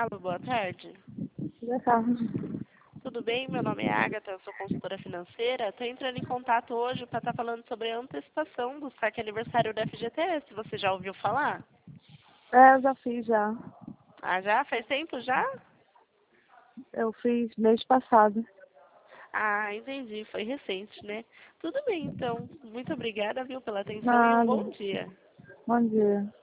Alô, boa tarde. Já tá. Tudo bem? Meu nome é Agatha, eu sou consultora financeira. Estou entrando em contato hoje para estar falando sobre a antecipação do saque aniversário da FGTS. Você já ouviu falar? Eu já fiz já. Ah, já? Faz tempo já? Eu fiz mês passado. Ah, entendi. Foi recente, né? Tudo bem, então. Muito obrigada, viu, pela atenção e um Nada. bom dia. Bom dia.